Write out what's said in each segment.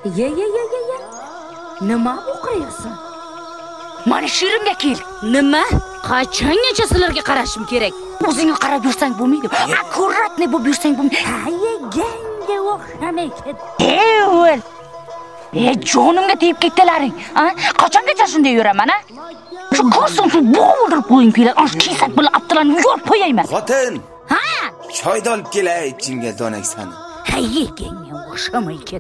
Ye. Nima o'qiyapsan? Mana shirimga kel. Nima? Qachongacha sizlarga qarashim kerak? O'zingga qarab yursang bo'lmaydi. Akkuratni bo'lib yursang bo'lmaydi. Ganga o'xshamaydi. O'l. Jonimga tegib ketdilaring. Qachongacha shunday yuraman, a? Shu ko'rsin shu bo'g'ildirib qo'ying kelar. Shu kesak bilan Abdullani yo'l qo'yayman. Xotin. Ha? Choyni olib kelay, ichingga donak sani. Ganga o'xshamaydi.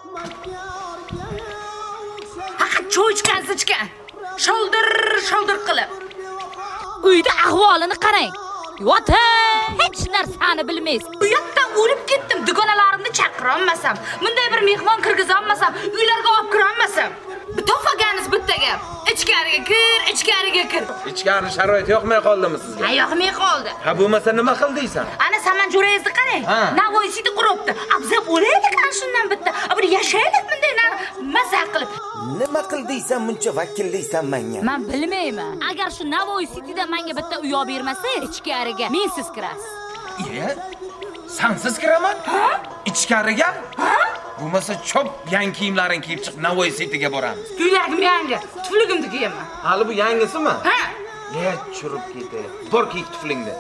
Choy ichgan. Sholdir qilib. Uyda ahvolini qarang. Yo'q, hech narsani bilmaysiz. Uyatdan o'lib ketdim. Dugonalarimni chaqira olmasam, bunday bir mehmon kirgiza olmasam, uylarga olib kira olmasam. To'xtaganiz bitta gap. Ichkariga kir. Ichkari sharoit yo'qmay qoldimi sizga? Yo'qmay qoldi. Ha, bo'lmasa nima qildingsan? Ana saman jo'rangizni qarang. Navoiysida quribdi. Abzab o'laylik ana shundan bitta. Bir yashaylik bunday mazza qilib. Nima qildingsan buncha vakillaysan menga? Men bilmayman. Agar shu Navoiy Cityda menga bitta uy olib bermasangiz, ichkariga mensiz kirasiz. Sensiz kiraman? Ichkariga? Bo'lmasa chop yangi kiyimlaring kiyib chiq, Navoiy Cityga boramiz. Ko'ylagim yangi, tufligimni kiyaman. Hali bu yangisimi? Ha. Churib ketdi. Bor kiy tuflingni.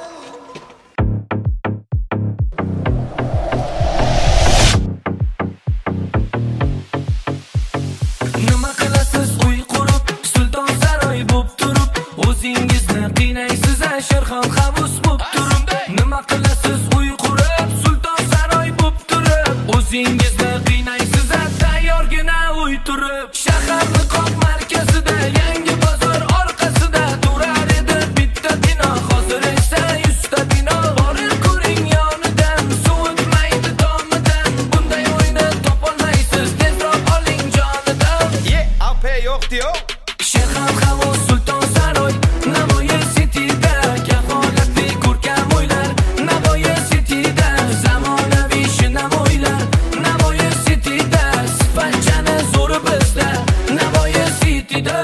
Nima qilasiz uy qurib, sulton saroy bo'lib turib, o'zingizni qiynaysiz, Sherxon havus bo'lib turib. Nima qilasiz uy qurib, sulton saroy bo'lib turib, o'zingizni qiynaysiz, tayyorgina uy turib. Shaharni qoq markazida, yangi bozor orqasida turar edi bitta bino, hozir esa 100 ta bino. Borib ko'ring yonidan, so'tmaydi tomidan, bunday o'yni topolmaysiz, tezroq oling jonidan. Yo'q-diyo. Sherxon havus sulton saroy, Navoiy Cityda kafolatli ko'rkam uylar, Navoiy Cityda zamonaviy shinamoylar, Navoiy Cityda sifatchani zo'ri bizda, Navoiy Cityda.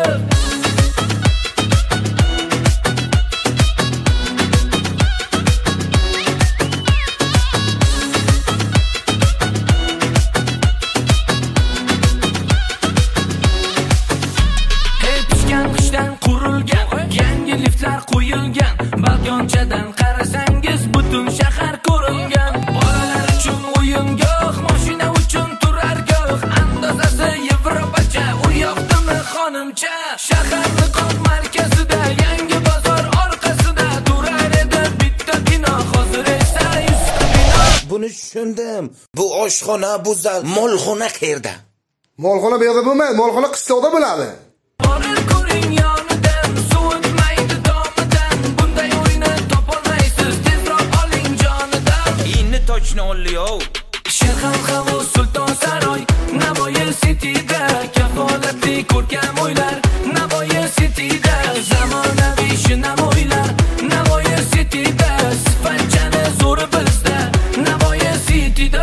Qishdan qurilgan, yangi liftlar qo'yilgan, balkonchadan qarasangiz butun shahar ko'ringan. Bolalar uchun o'yingoh, mashina uchun turargoh, andozasi Yevropacha, u yoqdimi xonimcha. Shaharni qoq markazida, yangi bozor orqasida turar edi bitta bino, hozir esa 100 ta bino. Buni tushundim. Bu oshxona, bu zal, molxona qayerda? Molxona bu yerda bo'lmaydi, molxona qishloqda bo'ladi. Borib ko'ring yonidan, so'tmaydi tomidan, bunday o'yni topolmaysiz, tezroq oling jonidan. Inni tochni olli-yov. Sherxon havus sulton saroy, Navoiy Cityda kafolatli ko'rkam uylar, Navoiy Cityda zamonaviy shinamoylar, Navoiy Cityda sifatchani zo'ri bizda, Navoiy Cityda.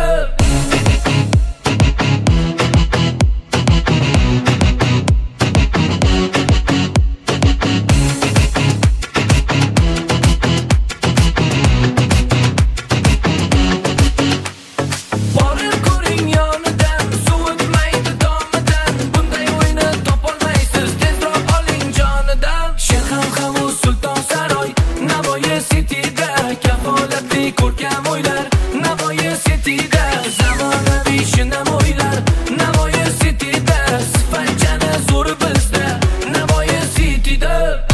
Borib ko'ring yonidan, so'tmaydi tomidan, bunday o'yni topolmaysiz, tezroq oling jonidan. Sherxon havus sulton saroy, Navoiy Cityda kafolatli ko'rkam uylar, Navoiy Cityda zamonaviy shinamoylar, Navoiy Cityda sifatchani zo'ri bizda, Navoiy Cityda.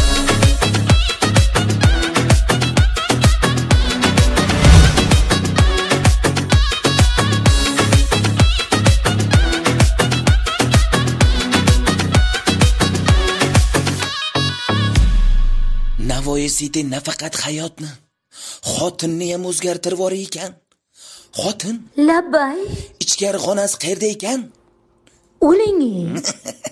Navoiy City nafaqat hayotni, xotinni ham o'zgartirib yuborar ekan. Xotin Labay. ichkari xonasi qayerda ekan? O'ling.